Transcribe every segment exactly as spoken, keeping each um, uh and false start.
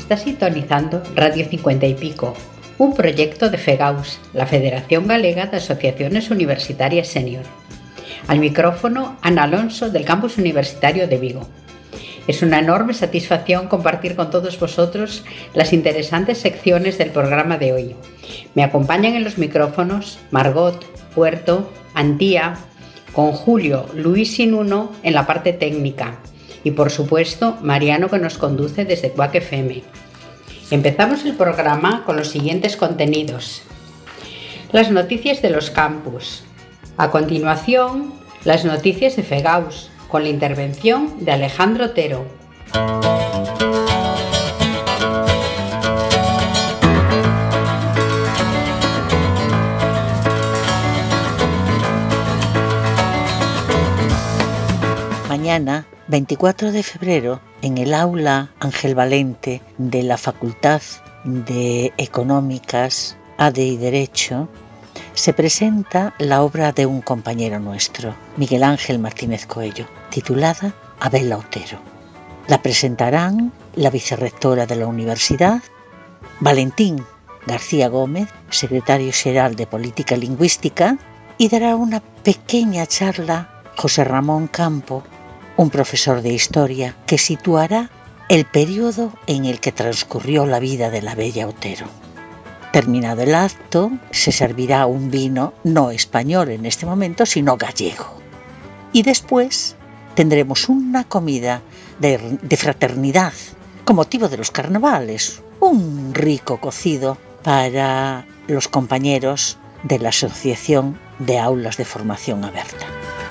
Está sintonizando Radio cincuenta y Pico, un proyecto de FEGAUS, la Federación Galega de Asociaciones Universitarias Senior. Al micrófono, Ana Alonso, del Campus Universitario de Vigo. Es una enorme satisfacción compartir con todos vosotros las interesantes secciones del programa de hoy. Me acompañan en los micrófonos Margot, Puerto, Antía, con Julio, Luis y Nuno en la parte técnica y, por supuesto, Mariano, que nos conduce desde Quack F M. Empezamos el programa con los siguientes contenidos. Las noticias de los campus. A continuación, las noticias de FEGAUS, con la intervención de Alejandro Otero. Mañana, veinticuatro de febrero, en el aula Ángel Valente de la Facultad de Económicas, A D E y Derecho, se presenta la obra de un compañero nuestro, Miguel Ángel Martínez Coello, titulada Abela Otero. La presentarán la vicerrectora de la universidad, Valentín García Gómez, secretario xeral de Política Lingüística, y dará una pequeña charla José Ramón Campo, un profesor de historia, que situará el periodo en el que transcurrió la vida de la bella Otero. Terminado el acto, se servirá un vino no español en este momento, sino gallego. Y después tendremos una comida de, de fraternidad con motivo de los carnavales, un rico cocido para los compañeros de la Asociación de Aulas de Formación Abierta.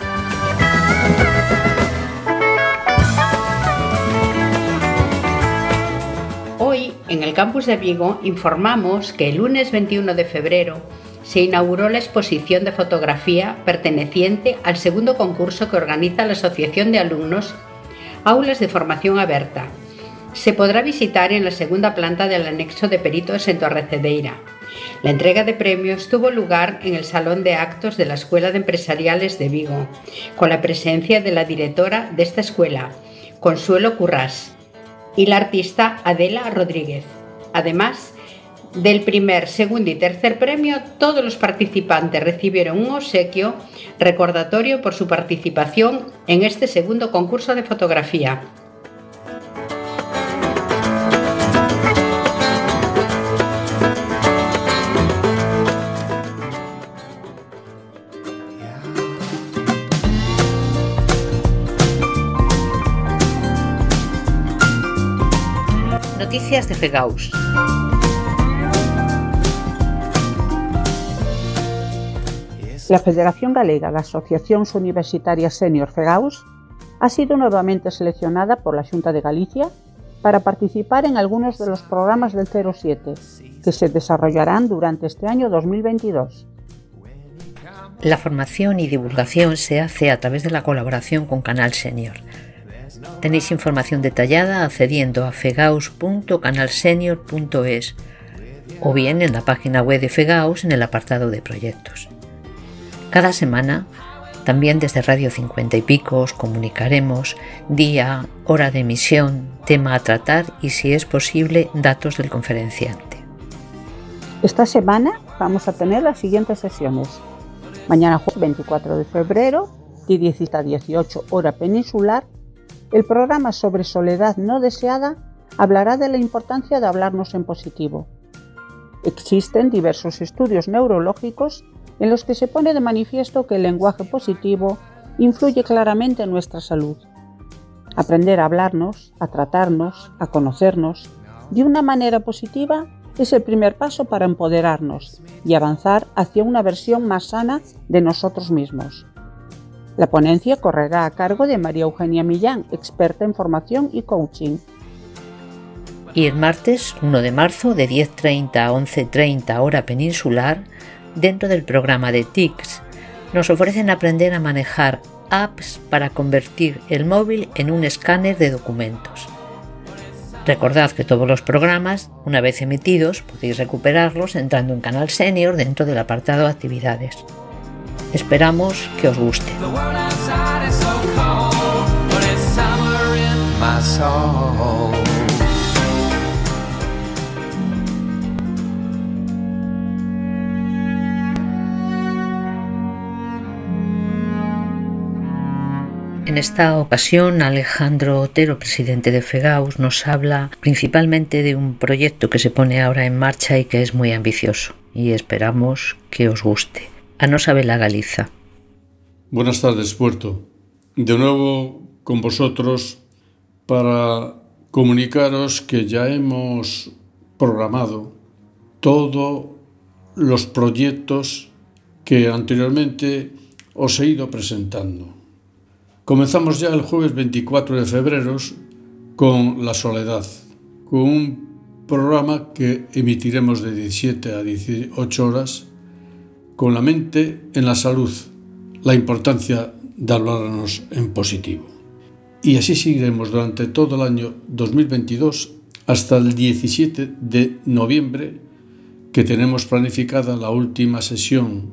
Hoy, en el campus de Vigo, informamos que el lunes veintiuno de febrero se inauguró la exposición de fotografía perteneciente al segundo concurso que organiza la Asociación de Alumnos Aulas de Formación Abierta. Se podrá visitar en la segunda planta del anexo de peritos en Torrecedeira. La entrega de premios tuvo lugar en el Salón de Actos de la Escuela de Empresariales de Vigo, con la presencia de la directora de esta escuela, Consuelo Currás, y la artista Adela Rodríguez. Además del primer, segundo y tercer premio, todos los participantes recibieron un obsequio recordatorio por su participación en este segundo concurso de fotografía. Noticias de FEGAUS. La Federación Galega de Asociacións Universitarias Senior FEGAUS ha sido nuevamente seleccionada por la Xunta de Galicia para participar en algunos de los programas del cero siete que se desarrollarán durante este año dos mil veintidós. La formación y divulgación se hace a través de la colaboración con Canal Senior. Tenéis información detallada accediendo a fegaus punto canalsenior punto es o bien en la página web de FEGAUS en el apartado de proyectos. Cada semana, también desde Radio cincuenta y Pico, os comunicaremos día, hora de emisión, tema a tratar y, si es posible, datos del conferenciante. Esta semana vamos a tener las siguientes sesiones. Mañana jueves veinticuatro de febrero, de diez a dieciocho hora peninsular, el programa sobre soledad no deseada hablará de la importancia de hablarnos en positivo. Existen diversos estudios neurológicos en los que se pone de manifiesto que el lenguaje positivo influye claramente en nuestra salud. Aprender a hablarnos, a tratarnos, a conocernos de una manera positiva es el primer paso para empoderarnos y avanzar hacia una versión más sana de nosotros mismos. La ponencia correrá a cargo de María Eugenia Millán, experta en formación y coaching. Y el martes uno de marzo, de diez treinta a once treinta hora peninsular, dentro del programa de T I C S, nos ofrecen aprender a manejar apps para convertir el móvil en un escáner de documentos. Recordad que todos los programas, una vez emitidos, podéis recuperarlos entrando en Canal Senior dentro del apartado Actividades. Esperamos que os guste. esta ocasión, Alejandro Otero, presidente de FEGAUS, nos habla principalmente de un proyecto que se pone ahora en marcha y que es muy ambicioso, y esperamos que os guste. A nosa vela Galiza. Buenas tardes, Puerto. De nuevo con vosotros para comunicaros que ya hemos programado todos los proyectos que anteriormente os he ido presentando. Comenzamos ya el jueves veinticuatro de febrero con La Soledad, con un programa que emitiremos de diecisiete a dieciocho horas con la mente en la salud, la importancia de hablarnos en positivo. Y así seguiremos durante todo el año dos mil veintidós hasta el diecisiete de noviembre, que tenemos planificada la última sesión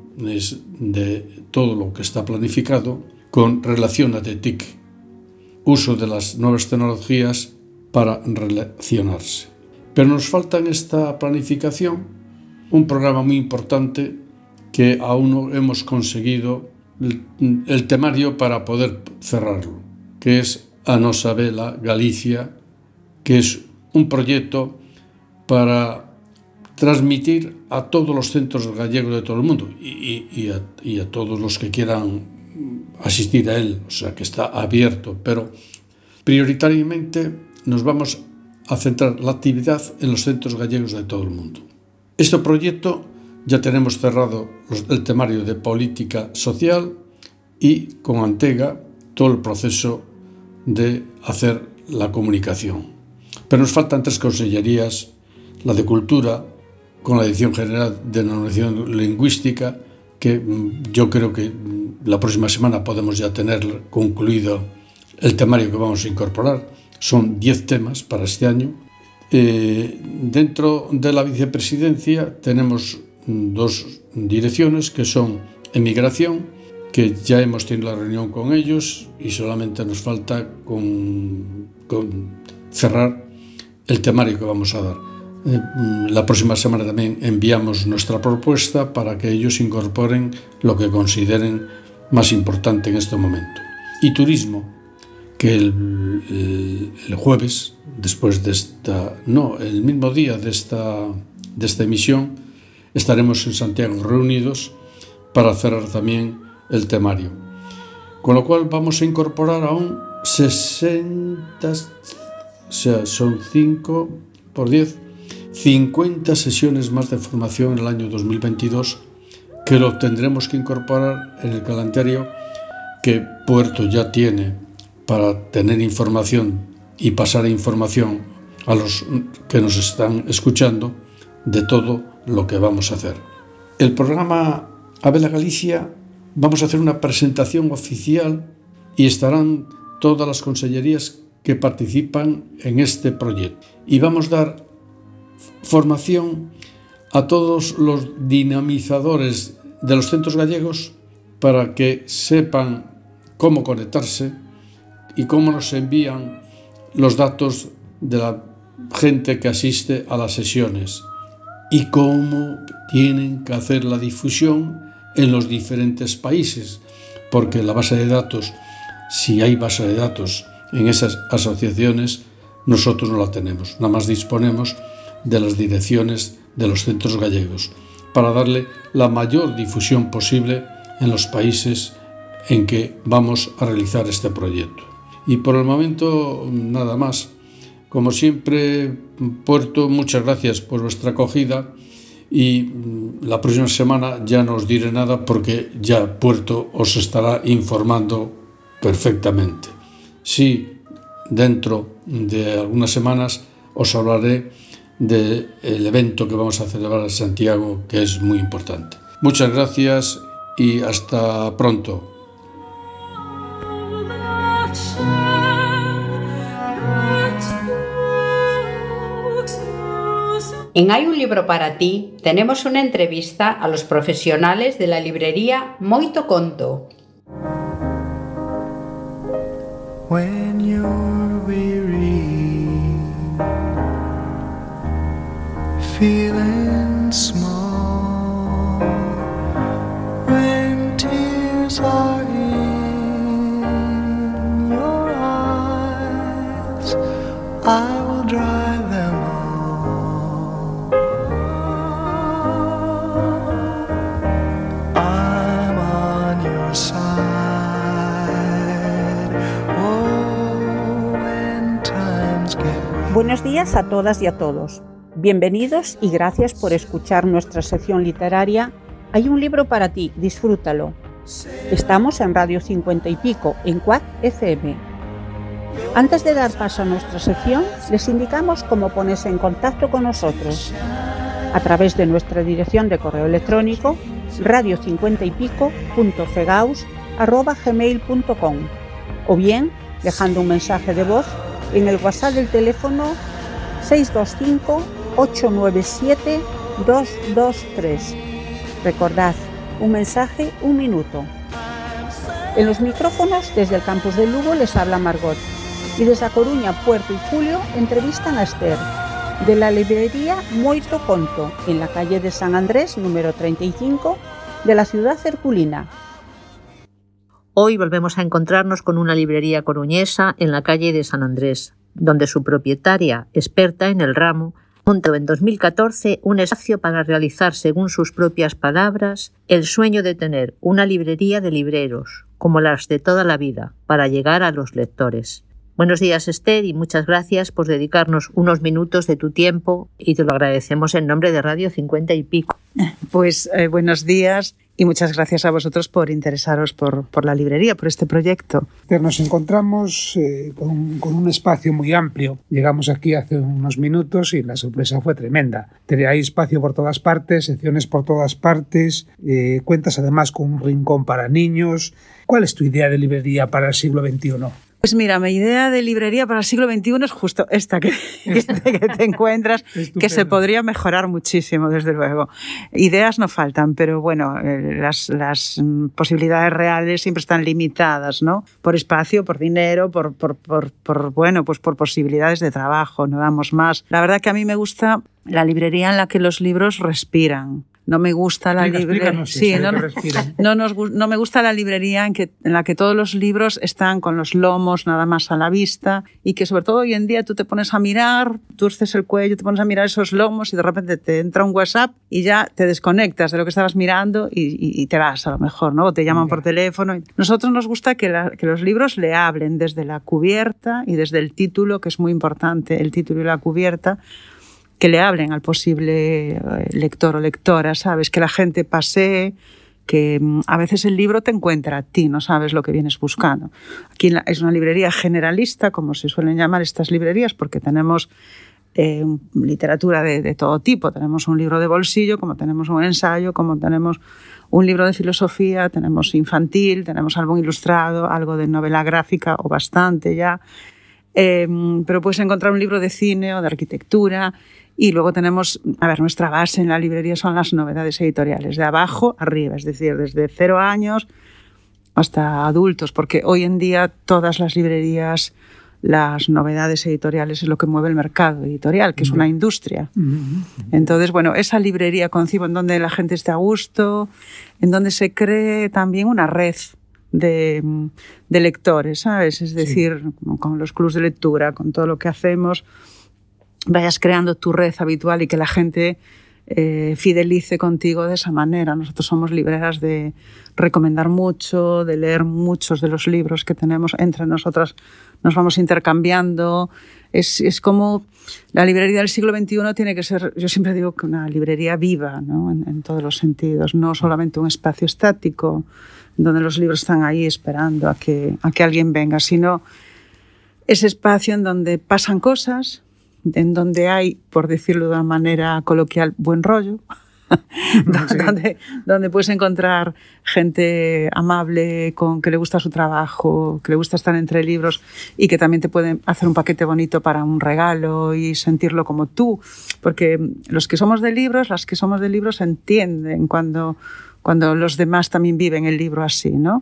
de todo lo que está planificado con Relaciónate T I C, uso de las nuevas tecnologías para relacionarse. Pero nos falta en esta planificación un programa muy importante que aún no hemos conseguido el, el temario para poder cerrarlo, que es A Nosa Vela Galicia, que es un proyecto para transmitir a todos los centros gallegos de todo el mundo y, y, y, a, y a todos los que quieran asistir a él, o sea que está abierto, pero prioritariamente nos vamos a centrar la actividad en los centros gallegos de todo el mundo. Este proyecto ya tenemos cerrado los, el temario de política social y con Antega todo el proceso de hacer la comunicación. Pero nos faltan tres consellerías, la de Cultura, con la Dirección General de Normalización Lingüística, que yo creo que la próxima semana podemos ya tener concluido el temario que vamos a incorporar. Son diez temas para este año. Eh, dentro de la vicepresidencia tenemos dos direcciones que son Emigración, que ya hemos tenido la reunión con ellos y solamente nos falta con, con cerrar el temario que vamos a dar. La próxima semana también enviamos nuestra propuesta para que ellos incorporen lo que consideren más importante en este momento. Y turismo, que el, el, el jueves, después de esta, no, el mismo día de esta, de esta emisión, estaremos en Santiago reunidos para cerrar también el temario. Con lo cual vamos a incorporar aún sesenta, o sea, son cinco por diez, cincuenta sesiones más de formación en el año dos mil veintidós, que lo tendremos que incorporar en el calendario que Puerto ya tiene para tener información y pasar información a los que nos están escuchando de todo lo que vamos a hacer. El programa A Vela Galicia, vamos a hacer una presentación oficial y estarán todas las consellerías que participan en este proyecto. Y vamos a dar formación a todos los dinamizadores de los centros gallegos para que sepan cómo conectarse y cómo nos envían los datos de la gente que asiste a las sesiones y cómo tienen que hacer la difusión en los diferentes países, porque la base de datos, si hay base de datos en esas asociaciones, nosotros no la tenemos, nada más disponemos de las direcciones de los centros gallegos para darle la mayor difusión posible en los países en que vamos a realizar este proyecto. Y por el momento nada más. Como siempre, Puerto, muchas gracias por vuestra acogida y la próxima semana ya no os diré nada porque ya Puerto os estará informando perfectamente. Sí, dentro de algunas semanas os hablaré del evento que vamos a celebrar en Santiago, que es muy importante. Muchas gracias y hasta pronto. En Hay un libro para ti tenemos una entrevista a los profesionales de la librería Moito Conto. When you're weary, feeling small, when tears are in Buenos días a todas y a todos. Bienvenidos y gracias por escuchar nuestra sección literaria Hay un libro para ti, disfrútalo. Estamos en Radio cincuenta y pico, en Quack F M. Antes de dar paso a nuestra sección, les indicamos cómo ponerse en contacto con nosotros. A través de nuestra dirección de correo electrónico radio cincuenta y pico punto fegaus arroba gmail punto com o bien dejando un mensaje de voz en el WhatsApp del teléfono seis dos cinco, ocho nueve siete, dos dos tres. Recordad, un mensaje, un minuto. En los micrófonos, desde el campus de Lugo, les habla Margot. Y desde A Coruña, Puerto y Julio, entrevistan a Esther, de la librería Moito Conto, en la calle de San Andrés, número treinta y cinco, de la ciudad herculina. Hoy volvemos a encontrarnos con una librería coruñesa en la calle de San Andrés, donde su propietaria, experta en el ramo, montó en dos mil catorce un espacio para realizar, según sus propias palabras, el sueño de tener una librería de libreros, como las de toda la vida, para llegar a los lectores. Buenos días, Esther, y muchas gracias por dedicarnos unos minutos de tu tiempo y te lo agradecemos en nombre de Radio cincuenta y pico. Pues eh, buenos días y muchas gracias a vosotros por interesaros por, por la librería, por este proyecto. Nos encontramos eh, con, con un espacio muy amplio. Llegamos aquí hace unos minutos y la sorpresa fue tremenda. Hay espacio por todas partes, secciones por todas partes, eh, cuentas además con un rincón para niños. ¿Cuál es tu idea de librería para el siglo veintiuno? Pues mira, mi idea de librería para el siglo veintiuno es justo esta que, esta. que te encuentras, que se podría mejorar muchísimo, desde luego. Ideas no faltan, pero bueno, las, las posibilidades reales siempre están limitadas, ¿no? Por espacio, por dinero, por, por, por, por, bueno, pues por posibilidades de trabajo, no damos más. La verdad que a mí me gusta la librería en la que los libros respiran. No me gusta la librería. Sí, no, no, nos, no me gusta la librería en, que, en la que todos los libros están con los lomos nada más a la vista y que sobre todo hoy en día tú te pones a mirar, turces el cuello, te pones a mirar esos lomos y de repente te entra un WhatsApp y ya te desconectas de lo que estabas mirando y, y, y te vas a lo mejor, ¿no? O te llaman por teléfono. Nosotros nos gusta que, la, que los libros le hablen desde la cubierta y desde el título, que es muy importante, el título y la cubierta, que le hablen al posible lector o lectora, ¿sabes? Que la gente pasee, que a veces el libro te encuentra a ti, no sabes lo que vienes buscando. Aquí es una librería generalista, como se suelen llamar estas librerías, porque tenemos eh, literatura de, de todo tipo. Tenemos un libro de bolsillo, como tenemos un ensayo, como tenemos un libro de filosofía, tenemos infantil, tenemos algo ilustrado, algo de novela gráfica o bastante ya. Eh, pero puedes encontrar un libro de cine o de arquitectura. Y luego tenemos, a ver, nuestra base en la librería son las novedades editoriales, de abajo arriba, es decir, desde cero años hasta adultos, porque hoy en día todas las librerías, las novedades editoriales es lo que mueve el mercado editorial, que es una industria. Entonces, bueno, esa librería concibo en donde la gente esté a gusto, en donde se cree también una red de, de lectores, ¿sabes? Es decir, sí, con los clubs de lectura, con todo lo que hacemos, vayas creando tu red habitual y que la gente eh, fidelice contigo de esa manera. Nosotros somos libreras de recomendar mucho, de leer muchos de los libros que tenemos entre nosotras, nos vamos intercambiando. Es, es como la librería del siglo veintiuno tiene que ser, yo siempre digo que una librería viva, ¿no? en, en todos los sentidos, no solamente un espacio estático donde los libros están ahí esperando a que, a que alguien venga, sino ese espacio en donde pasan cosas, en donde hay, por decirlo de una manera coloquial, buen rollo, sí. donde, donde puedes encontrar gente amable, con que le gusta su trabajo, que le gusta estar entre libros y que también te pueden hacer un paquete bonito para un regalo y sentirlo como tú, porque los que somos de libros, las que somos de libros entienden cuando, cuando los demás también viven el libro así, ¿no?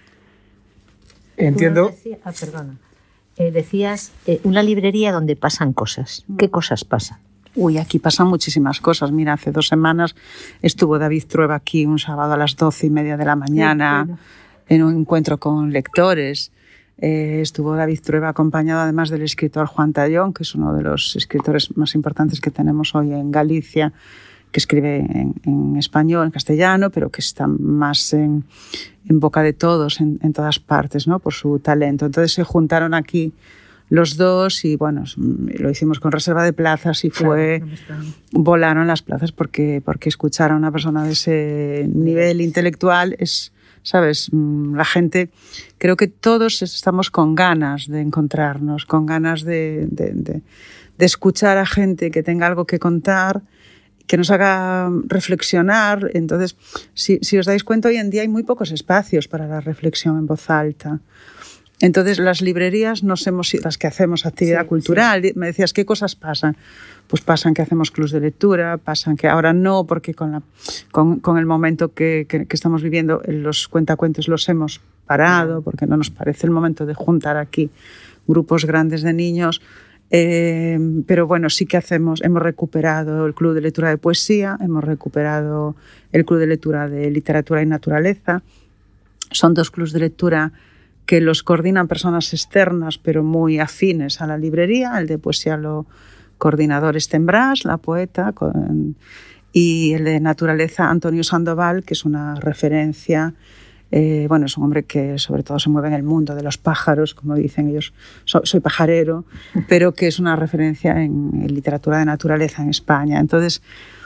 Entiendo. Decía, ah, perdona. Eh, decías, eh, una librería donde pasan cosas. ¿Qué cosas pasan? Uy, aquí pasan muchísimas cosas. Mira, hace dos semanas estuvo David Trueba aquí un sábado a las doce y media de la mañana, sí, bueno, en un encuentro con lectores. Eh, estuvo David Trueba acompañado además del escritor Juan Tallón, que es uno de los escritores más importantes que tenemos hoy en Galicia, que escribe en, en español, en castellano, pero que está más en, en boca de todos, en, en todas partes, ¿no? Por su talento. Entonces se juntaron aquí los dos y bueno, lo hicimos con reserva de plazas y fue, claro, volaron las plazas porque, porque escuchar a una persona de ese nivel intelectual es, ¿sabes? La gente, creo que todos estamos con ganas de encontrarnos, con ganas de, de, de, de escuchar a gente que tenga algo que contar, que nos haga reflexionar. Entonces, si, si os dais cuenta, hoy en día hay muy pocos espacios para la reflexión en voz alta. Entonces, las librerías nos hemos, las que hacemos actividad sí, cultural, sí. Me decías, ¿qué cosas pasan? Pues pasan que hacemos clubs de lectura, pasan que ahora no, porque con, la, con, con el momento que, que, que estamos viviendo, los cuentacuentos los hemos parado, porque no nos parece el momento de juntar aquí grupos grandes de niños. Eh, pero bueno, sí que hacemos, hemos recuperado el club de lectura de poesía, hemos recuperado el club de lectura de literatura y naturaleza. Son dos clubs de lectura que los coordinan personas externas, pero muy afines a la librería. El de poesía lo coordinador es Tembrás, la poeta, con, y el de naturaleza Antonio Sandoval, que es una referencia. Eh, bueno, es un hombre que sobre todo se mueve en el mundo de los pájaros, como dicen ellos, so, soy pajarero, pero que es una referencia en, en literatura de naturaleza en España. Entonces,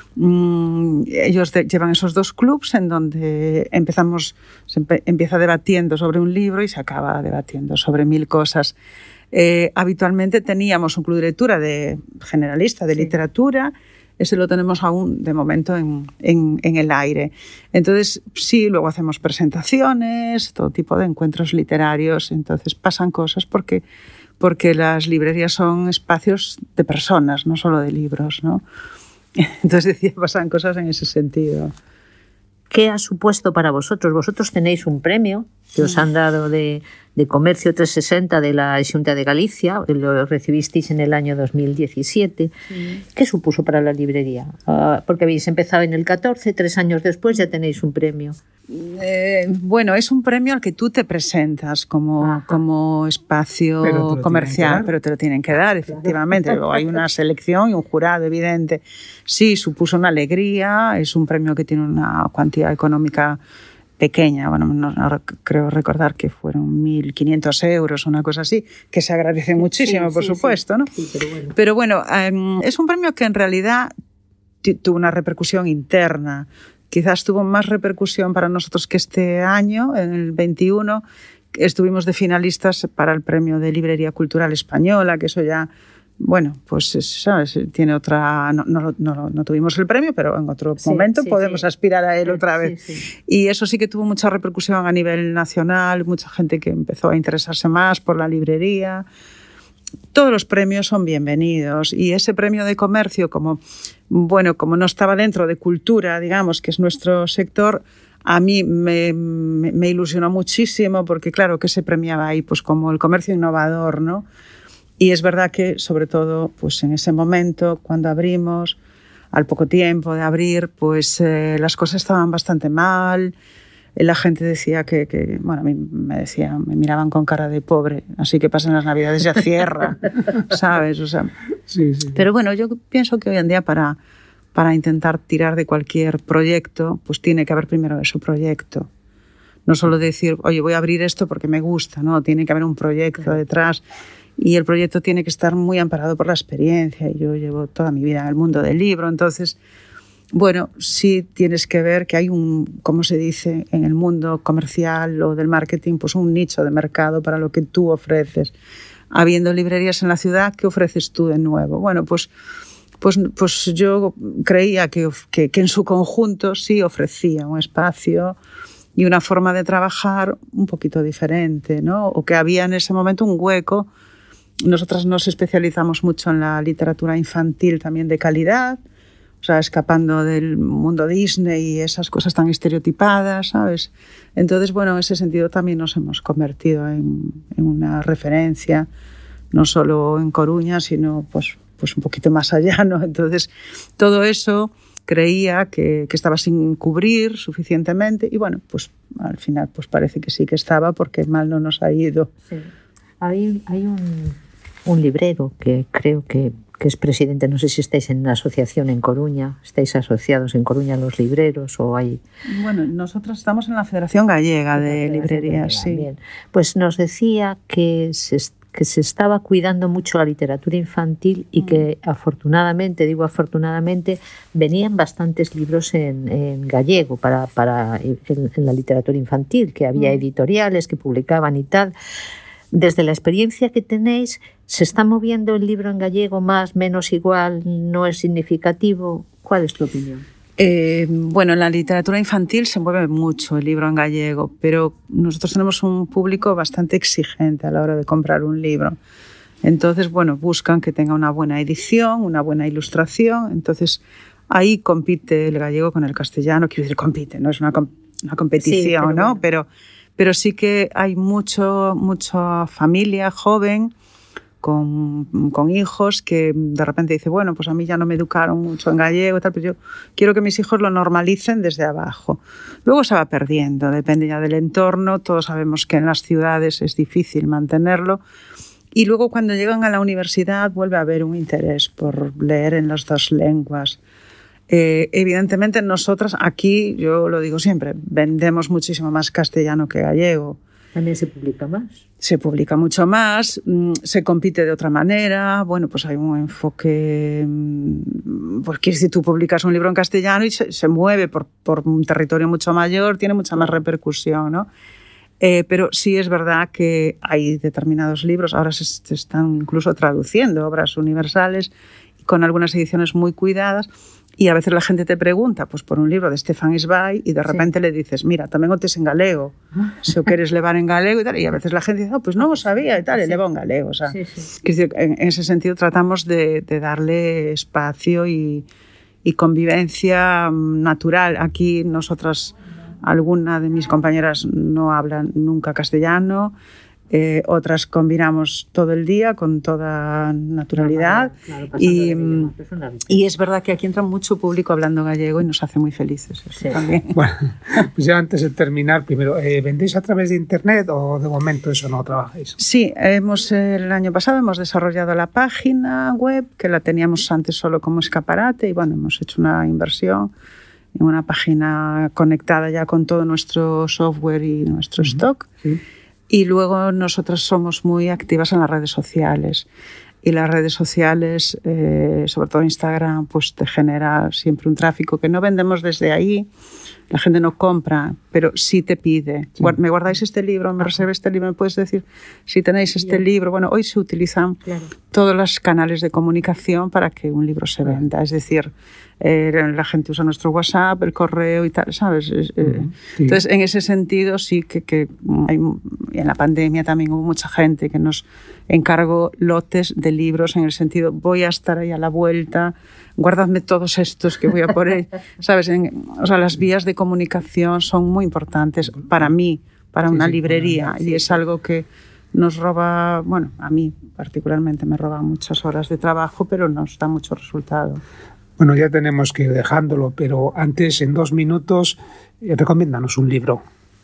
mmm, ellos de, llevan esos dos clubs en donde empezamos, se empe, empieza debatiendo sobre un libro y se acaba debatiendo sobre mil cosas. Eh, habitualmente teníamos un club de lectura de generalista de sí. literatura. Ese lo tenemos aún de momento en, en, en el aire. Entonces, sí, luego hacemos presentaciones, todo tipo de encuentros literarios. Entonces, pasan cosas porque, porque las librerías son espacios de personas, no solo de libros, ¿no? Entonces, decía, pasan cosas en ese sentido. ¿Qué ha supuesto para vosotros? Vosotros tenéis un premio que os han dado de, de Comercio trescientos sesenta de la Xunta de Galicia, lo recibisteis en el año dos mil diecisiete. Sí. ¿Qué supuso para la librería? Uh, porque habéis empezado en el catorce, tres años después ya tenéis un premio. Eh, bueno, es un premio al que tú te presentas como, como espacio pero comercial, pero te lo tienen que dar, efectivamente. Luego hay una selección y un jurado evidente. Sí, supuso una alegría, es un premio que tiene una cuantía económica pequeña, bueno, no, no, creo recordar que fueron mil quinientos euros, una cosa así, que se agradece muchísimo, sí, por sí, supuesto, sí. ¿no? Sí, pero bueno, pero bueno um, es un premio que en realidad tuvo una repercusión interna. Quizás tuvo más repercusión para nosotros que este año, en el veintiuno, estuvimos de finalistas para el Premio de Librería Cultural Española, que eso ya, bueno, pues, ¿sabes? Tiene otra... No, no, no, no tuvimos el premio, pero en otro sí, momento sí, podemos sí. aspirar a él otra vez. Sí, sí. Y eso sí que tuvo mucha repercusión a nivel nacional, mucha gente que empezó a interesarse más por la librería. Todos los premios son bienvenidos y ese premio de comercio, como, bueno, como no estaba dentro de cultura, digamos, que es nuestro sector, a mí me, me, me ilusionó muchísimo porque, claro, que se premiaba ahí pues como el comercio innovador, ¿no? Y es verdad que, sobre todo, pues en ese momento, cuando abrimos, al poco tiempo de abrir, pues eh, las cosas estaban bastante mal. La gente decía que, que, bueno, a mí me decía, me miraban con cara de pobre, así que pasan las Navidades ya cierra, ¿sabes? O sea, sí, sí. Pero bueno, yo pienso que hoy en día para, para intentar tirar de cualquier proyecto, pues tiene que haber primero ese proyecto. No solo decir, oye, voy a abrir esto porque me gusta, ¿no? Tiene que haber un proyecto detrás y el proyecto tiene que estar muy amparado por la experiencia. Yo llevo toda mi vida en el mundo del libro, entonces... Bueno, sí tienes que ver que hay un, como se dice en el mundo comercial o del marketing, pues un nicho de mercado para lo que tú ofreces. Habiendo librerías en la ciudad, ¿qué ofreces tú de nuevo? Bueno, pues, pues, pues yo creía que, que, que en su conjunto sí ofrecía un espacio y una forma de trabajar un poquito diferente, ¿no? O que había en ese momento un hueco. Nosotras nos especializamos mucho en la literatura infantil también de calidad, o sea, escapando del mundo Disney y esas cosas tan estereotipadas, ¿sabes? Entonces, bueno, en ese sentido también nos hemos convertido en, en una referencia, no solo en Coruña, sino pues, pues un poquito más allá, ¿no? Entonces, todo eso creía que, que estaba sin cubrir suficientemente y, bueno, pues al final pues parece que sí que estaba porque mal no nos ha ido. Sí. Hay, hay un, un librero que creo que que es presidente, no sé si estáis en una asociación en Coruña, estáis asociados en Coruña los libreros o hay... Bueno, nosotros estamos en la Federación Gallega de Librerías, sí. Bien. Pues nos decía que, se, que se estaba cuidando mucho la literatura infantil y que afortunadamente, digo afortunadamente, venían bastantes libros en, en gallego para, para en, en la literatura infantil, que había editoriales que publicaban y tal. Desde la experiencia que tenéis, ¿se está moviendo el libro en gallego más, menos, igual, no es significativo? ¿Cuál es tu opinión? Eh, bueno, en la literatura infantil se mueve mucho el libro en gallego, pero nosotros tenemos un público bastante exigente a la hora de comprar un libro. Entonces, bueno, buscan que tenga una buena edición, una buena ilustración. Entonces, ahí compite el gallego con el castellano. Quiero decir, compite, no es una, una competición, sí, pero ¿no? Bueno. Pero, pero sí que hay mucho, mucha familia joven Con, con hijos que de repente dice, bueno, pues a mí ya no me educaron mucho en gallego y tal, pero yo quiero que mis hijos lo normalicen desde abajo. Luego se va perdiendo, depende ya del entorno, todos sabemos que en las ciudades es difícil mantenerlo, y luego cuando llegan a la universidad vuelve a haber un interés por leer en las dos lenguas. Eh, evidentemente nosotras aquí, yo lo digo siempre, vendemos muchísimo más castellano que gallego. ¿También se publica más? Se publica mucho más, se compite de otra manera, bueno, pues hay un enfoque, porque si tú publicas un libro en castellano y se, se mueve por, por un territorio mucho mayor, tiene mucha más repercusión, ¿no? Eh, pero sí es verdad que hay determinados libros, ahora se, se están incluso traduciendo obras universales con algunas ediciones muy cuidadas. Y a veces la gente te pregunta pues, por un libro de Stefan Zweig y de repente sí. le dices, mira, tamén o tes en galego, se o queres levar en galego y tal. Y a veces la gente dice, oh, pues no lo sabía y tal, sí. y levo en galego. O sea, sí, sí. Que en, en ese sentido tratamos de, de darle espacio y, y convivencia natural. Aquí nosotras, alguna de mis compañeras no hablan nunca castellano, Eh, otras combinamos todo el día con toda naturalidad, claro, claro, y, y es verdad que aquí entra mucho público hablando gallego y nos hace muy felices eso sí. también. Bueno, pues ya antes de terminar, primero, eh, ¿vendéis a través de internet o de momento eso no trabajáis? Sí, hemos, el año pasado hemos desarrollado la página web, que la teníamos antes solo como escaparate, y bueno, hemos hecho una inversión en una página conectada ya con todo nuestro software y nuestro uh-huh. stock. Sí. Y luego nosotras somos muy activas en las redes sociales. Y las redes sociales, eh, sobre todo Instagram, pues te genera siempre un tráfico que no vendemos desde ahí. La gente no compra, pero sí te pide. Sí. ¿Me guardáis este libro? ¿Me reservé este libro? ¿Me puedes decir si tenéis este Bien. libro? Bueno, hoy se utilizan claro. todos los canales de comunicación para que un libro se venda. Claro. Es decir, eh, la gente usa nuestro WhatsApp, el correo y tal, ¿sabes? Uh-huh. Sí. Entonces, en ese sentido, sí que, que hay, en la pandemia también hubo mucha gente que nos encargó lotes de libros en el sentido, voy a estar ahí a la vuelta, guardadme todos estos que voy a por él, ¿sabes? En, o sea, las vías de comunicación son muy importantes para mí, para sí, una sí, librería, sí, y es sí. algo que nos roba, bueno, a mí particularmente me roba muchas horas de trabajo, pero nos da mucho resultado. Bueno, ya tenemos que ir dejándolo, pero antes, en dos minutos, eh, recomiéndanos un libro.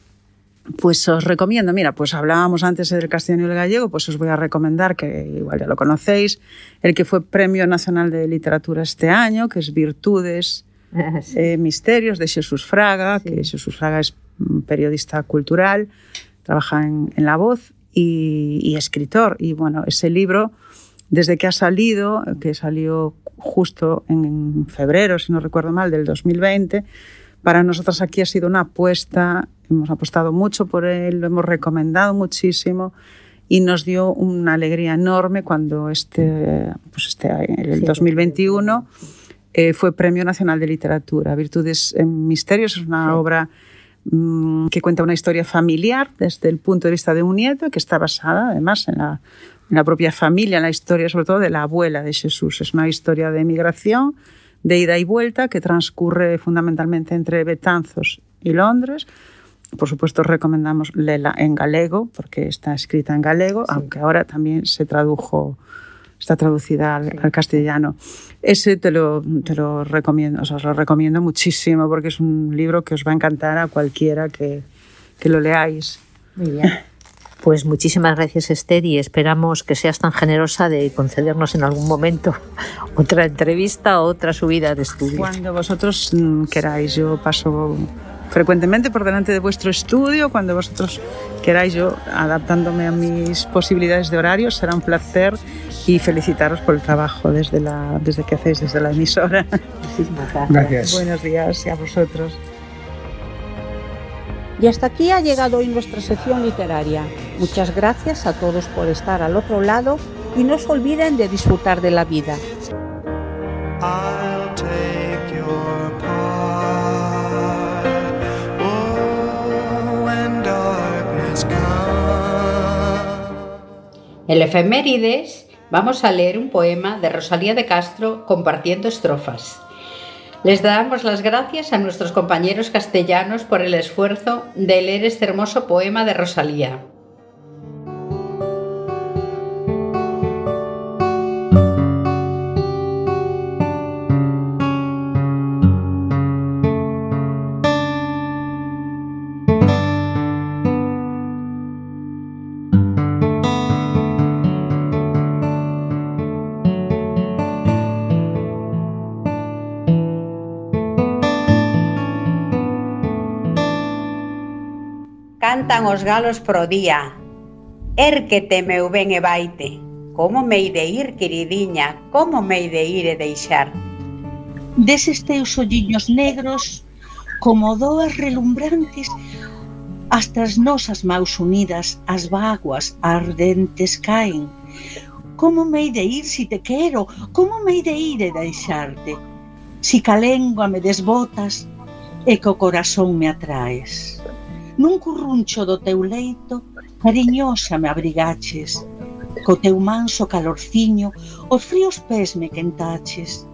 Pues os recomiendo, mira, pues hablábamos antes del castellano y el gallego, pues os voy a recomendar, que igual ya lo conocéis, el que fue Premio Nacional de Literatura este año, que es Virtudes, ah, sí. eh, Misterios, de Jesús Fraga, sí. que Jesús Fraga es periodista cultural, trabaja en, en La Voz y, y escritor. Y bueno, ese libro, desde que ha salido, que salió justo en febrero, si no recuerdo mal, del dos mil veinte, para nosotros aquí ha sido una apuesta, hemos apostado mucho por él, lo hemos recomendado muchísimo y nos dio una alegría enorme cuando este, pues este el sí, dos mil veintiuno eh, fue Premio Nacional de Literatura. Virtudes en Misterios es una sí. obra mmm, que cuenta una historia familiar desde el punto de vista de un nieto, que está basada además en la, en la propia familia, en la historia sobre todo de la abuela de Jesús. Es una historia de emigración, de ida y vuelta, que transcurre fundamentalmente entre Betanzos y Londres. Por supuesto, recomendamos leerla en galego, porque está escrita en galego, sí. aunque ahora también se tradujo, está traducida al, sí. al castellano. Ese te lo, te lo recomiendo, o sea, os lo recomiendo muchísimo, porque es un libro que os va a encantar a cualquiera que, que lo leáis. Muy bien. Pues muchísimas gracias, Esther, y esperamos que seas tan generosa de concedernos en algún momento otra entrevista o otra subida de estudio. Cuando vosotros queráis, yo paso frecuentemente por delante de vuestro estudio, cuando vosotros queráis, yo adaptándome a mis posibilidades de horario, será un placer y felicitaros por el trabajo desde, la, desde que hacéis desde la emisora. Muchísimas gracias. Gracias. Buenos días y a vosotros. Y hasta aquí ha llegado hoy nuestra sección literaria. Muchas gracias a todos por estar al otro lado y no se olviden de disfrutar de la vida. I'll take your part. Oh, when darkness comes. En el efemérides vamos a leer un poema de Rosalía de Castro compartiendo estrofas. Les damos las gracias a nuestros compañeros castellanos por el esfuerzo de leer este hermoso poema de Rosalía. Cantan os galos pro día, érquete meu ben e vaite, como mei de ir, queridiña, como mei de ir e deixar. Deses teus olliños negros, como doas relumbrantes, hasta as nosas maus unidas, as vaguas ardentes caen. Como mei de ir si te quero, como mei de ir e deixarte, si ca lengua me desbotas e co corazón me atraes. Nun curruncho do teu leito, cariñosa me abrigaches, co teu manso calorciño, os fríos pés me quentaches.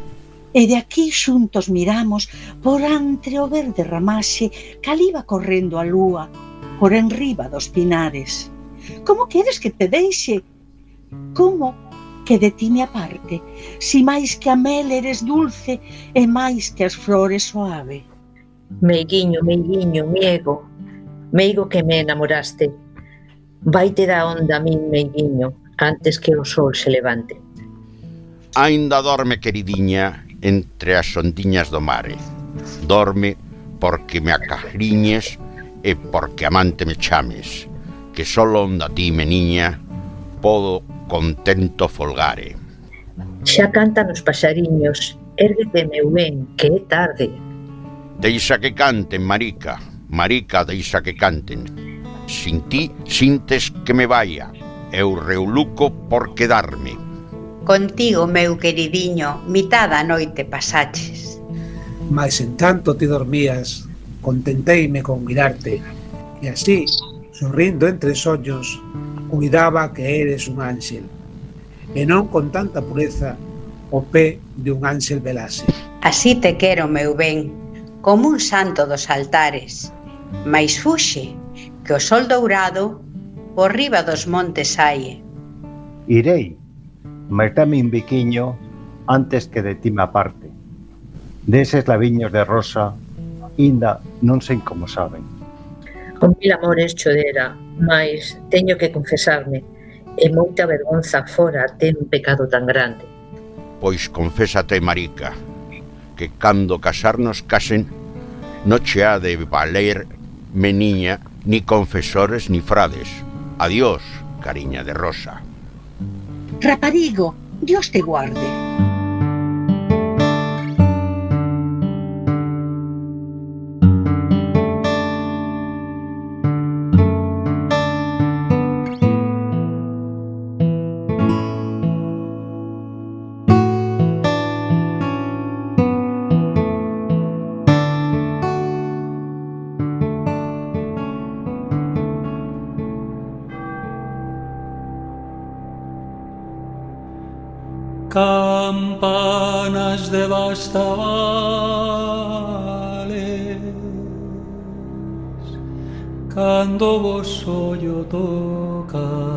E de aquí xuntos miramos por entre o verde ramaxe caliba correndo a lúa, por enriba dos pinares. Como queres que te deixe? Como que de ti me aparte, si máis que a mel eres dulce e máis que as flores suave? Meiguiño, meiguiño, miego, meigo que me enamoraste. Vaite da onda a min, meiguiño, antes que o sol se levante. Ainda dorme, queridiña, entre as ondiñas do mare. Dorme porque me acariñes e porque amante me chames, que solo onda ti, meniña, podo contento folgare. Xa cantan os pasariños, érguete, meu ben, que é tarde. Deixa que canten, marica, marica, deixa que canten. Sin ti, sintes que me vaia, eu reuluco por quedarme. Contigo, meu queridiño, mitad da noite pasaches. Mais en tanto ti dormías, contenteime con mirarte, e así, sorrindo entre soños, cuidaba que eres un ángel, e non con tanta pureza o pé de un ángel velase. Así te quero, meu ben, como un santo dos altares, mais fuxe, que o sol dourado por riba dos montes saie. Irei, mas dame un biquiño antes que de ti me aparte. Deses laviños de rosa, inda non sei como saben. Con mil amores chodera, mais teño que confesarme, e moita vergonza fora ter un pecado tan grande. Pois confésate, marica, que cando casarnos casen, no che ha de valer, meniña, ni confesores ni frades. Adiós, cariña de rosa. Raparigo, Dios te guarde. Campanas de bastavales, cando vos ollo toca,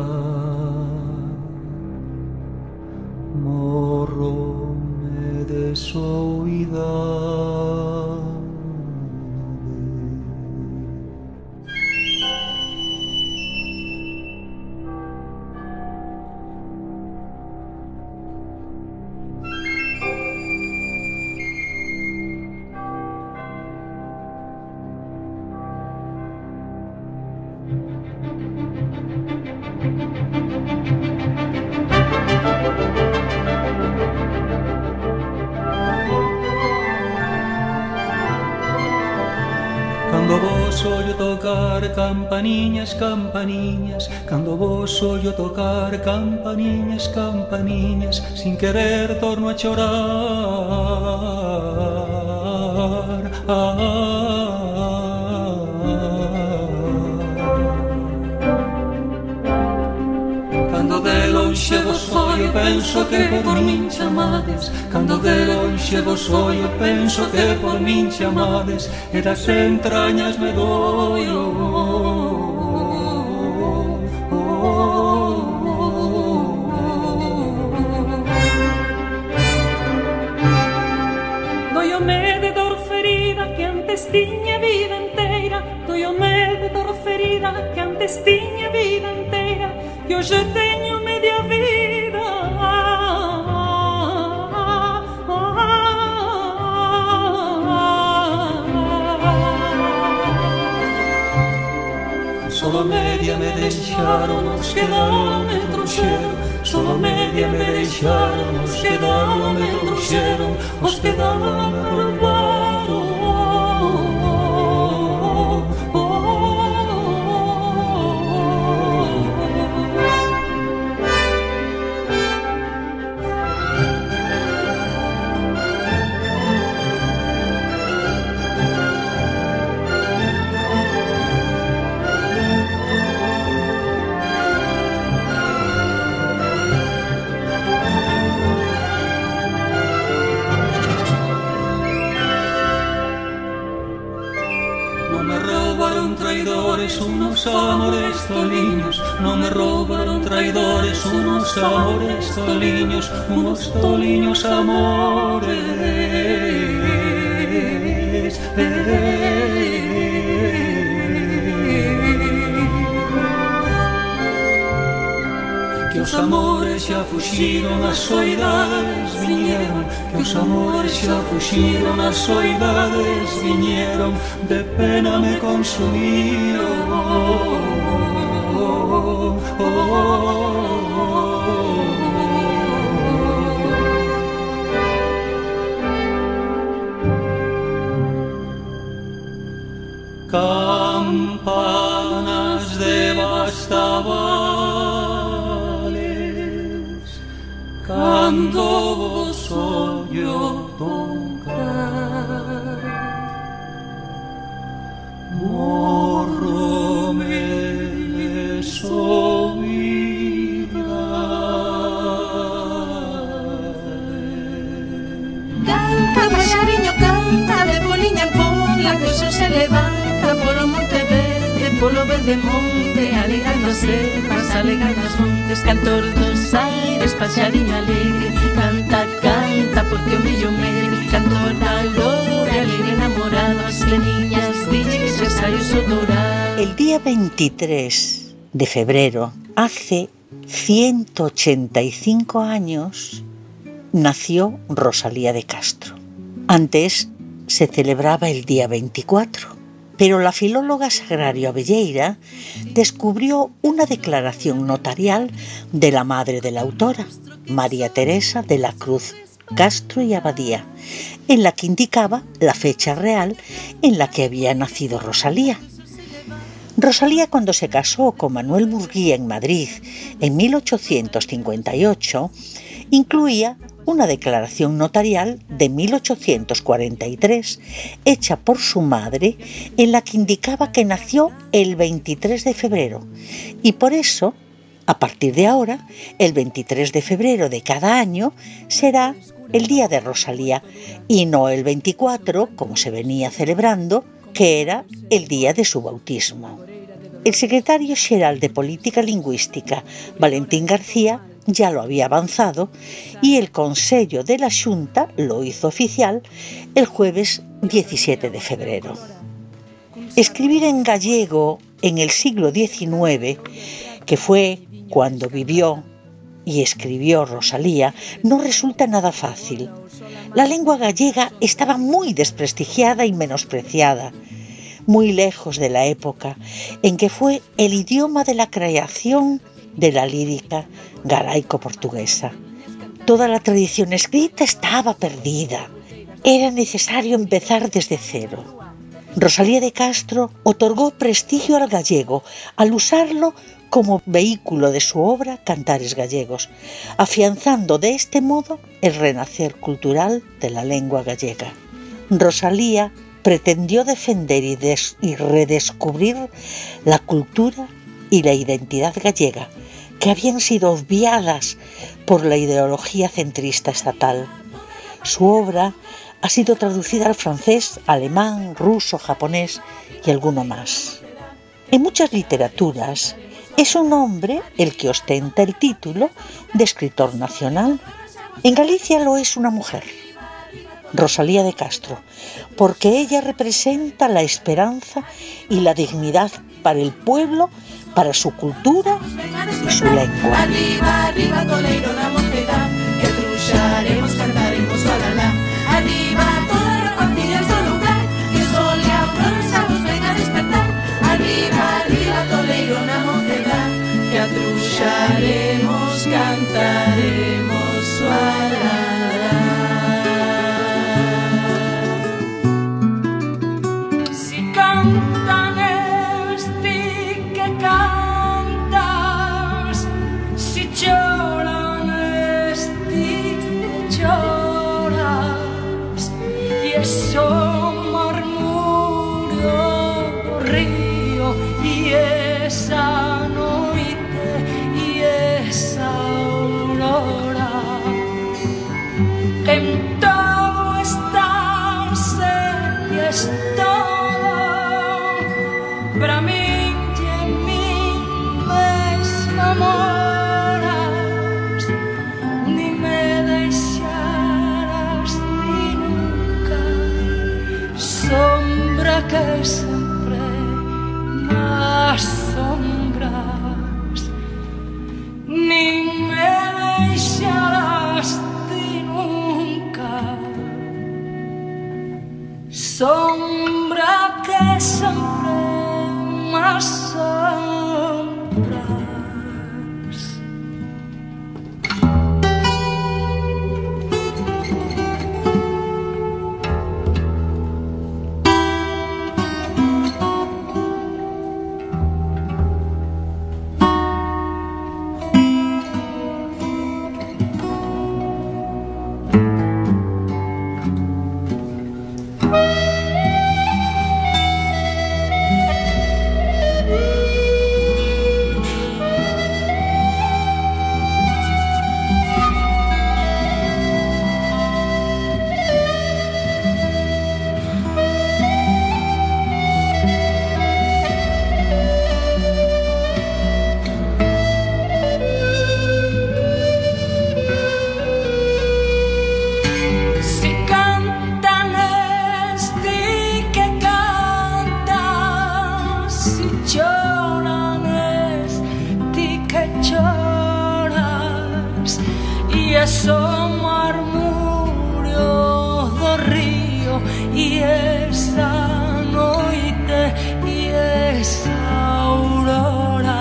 morro me desoidade. vos oyo tocar campaniñas, campaniñas, cando vos oyo tocar campaniñas, campaniñas, sin querer torno a chorar. Cando de lonxe vos oio penso que por min chamades, cando de lonxe vos oio penso que por min chamades, e das entrañas me doio. Doiome de dor ferida que antes tiña vida inteira, doiome de dor ferida que antes tiña vida inteira, e hoxe teño media vida. Solo media me deixaron, os quedaron me trouxeron, solo media me deixaron, os quedaron me trouxeron, os quedaron me roubaron. Traidores, unos amores toliños, non me roubaron traidores, unos amores toliños, unos toliños amores. Que os amores xa fuxiron, as soidades viñeron, que os amores xa fuxiron, as soidades viñeron, de pena me consumiron. Campanas de Bastavales, cando vos oyo tocar, morrome de soidade. Canta, paxariño, canta, de poliña en pola, que o sol se levanta polo monte verde, polo verde monte, alegrándose, vas alegando as montes, cantor dos aires, paxariño alegre, canta, canta, porque o millo medre, cantor da aurora, alegre enamorado, as leniñas dille que se sai o sol dorado. El día veintitrés de febrero, hace ciento ochenta y cinco años, nació Rosalía de Castro. Antes se celebraba el día veinticuatro, pero la filóloga Sagrario Abelleira descubrió una declaración notarial de la madre de la autora, María Teresa de la Cruz Castro y Abadía, en la que indicaba la fecha real en la que había nacido Rosalía. Rosalía, cuando se casó con Manuel Murguía en Madrid en mil ochocientos cincuenta y ocho, incluía una declaración notarial de mil ochocientos cuarenta y tres, hecha por su madre, en la que indicaba que nació el veintitrés de febrero, y por eso, a partir de ahora, el veintitrés de febrero de cada año será el día de Rosalía, y no el veinticuatro, como se venía celebrando, que era el día de su bautismo. El secretario xeral de Política Lingüística, Valentín García, ya lo había avanzado, y el Consello de la Xunta lo hizo oficial el jueves diecisiete de febrero. Escribir en gallego en el siglo diecinueve, que fue cuando vivió y escribió Rosalía, no resulta nada fácil. La lengua gallega estaba muy desprestigiada y menospreciada, muy lejos de la época en que fue el idioma de la creación de la lírica galaico-portuguesa. Toda la tradición escrita estaba perdida. Era necesario empezar desde cero. Rosalía de Castro otorgó prestigio al gallego al usarlo como vehículo de su obra Cantares Gallegos, afianzando de este modo el renacer cultural de la lengua gallega. Rosalía pretendió defender y, des- y redescubrir la cultura y la identidad gallega, que habían sido obviadas por la ideología centrista estatal. Su obra ha sido traducida al francés, alemán, ruso, japonés y alguno más. En muchas literaturas es un hombre el que ostenta el título de escritor nacional. En Galicia lo es una mujer, Rosalía de Castro, porque ella representa la esperanza y la dignidad para el pueblo, para su cultura y su lengua. Arriba, arriba, Toledo, la mocedad, que truxaremos, cantaremos, olalá. Arriba, todas las familias del lugar, que el sol y a flores nos venga a despertar. Arriba, arriba, Toledo, la mocedad, que atruxaremos, cantaremos, olalá. Si cantan esti que cantas, si lloran esti que lloras, y eso murmurio río, y esa noite, y esa aurora, en todo estarse y es todo, para mí y en mí mesma moras, ni me deixarás ni nunca, sombra que siempre más sombras, ni me deixarás ni nunca, sombra que siempre más sombras. Si cantan esti que cantas, si lloran esti que lloras, y eso murmurio do río, y esa noite, y esa aurora,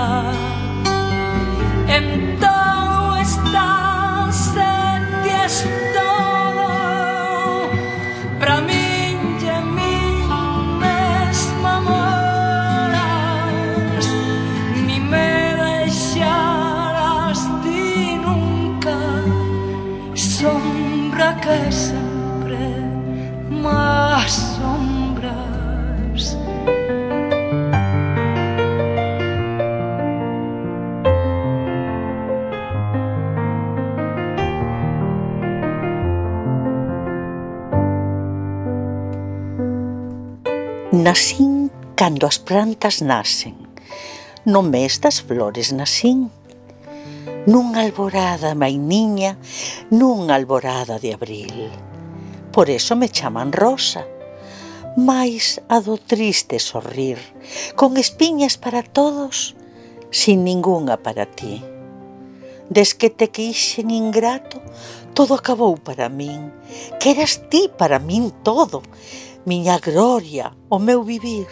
en todo está sed y es todo, para mí y en mí mesma moras, ni me deixarás ti nunca, sombra que siempre más sombras. Nacín cando as plantas nacen, no mes das flores nacín, nunha alborada mainiña, nunha alborada de abril. Por eso me chaman Rosa, mais a do triste sorrir, con espiñas para todos, sin ningunha para ti. Des que te quixen ingrato, todo acabou para min, que eras ti para min todo, miña gloria, o meu vivir.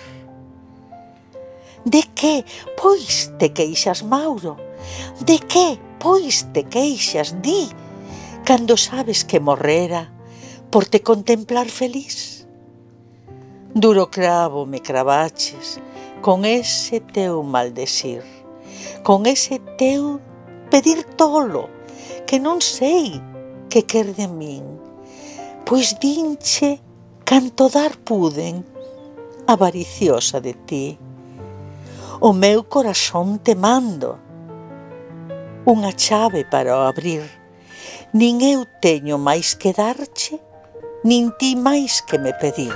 De que, pois, te queixas, Mauro? De que, pois, te queixas, di, cando sabes que morrera por te contemplar feliz? Duro cravo me cravaches con ese teu maldecir, con ese teu pedir tolo, que non sei que quer de min, pois dinche canto dar puden, avariciosa de ti. O meu corazón te mando, unha chave para o abrir, nin eu teño máis que darche, nin ti máis que me pedir.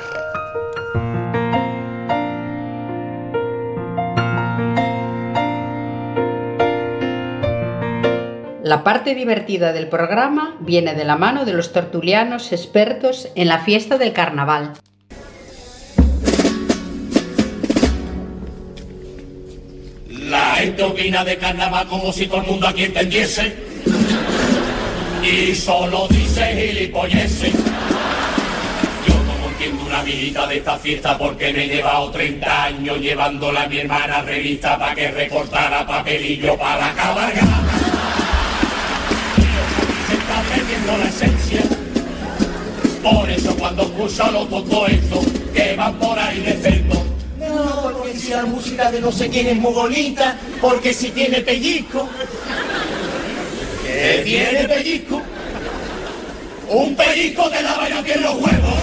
La parte divertida del programa viene de la mano de los tertulianos expertos en la fiesta del carnaval. La gente opina de carnaval como si todo el mundo aquí entendiese y solo dice gilipolleces. Yo no entiendo una visita de esta fiesta porque me he llevado treinta años llevándola a mi hermana revista para que recortara papelillo para la cabalgata. Perdiendo la esencia. Por eso cuando escucho los tontos estos que van por ahí de cerdo, no, porque si la música de no sé quién es muy bonita, porque si tiene pellizco. ¿Qué tiene pellizco? Un pellizco de la vaya en los huevos.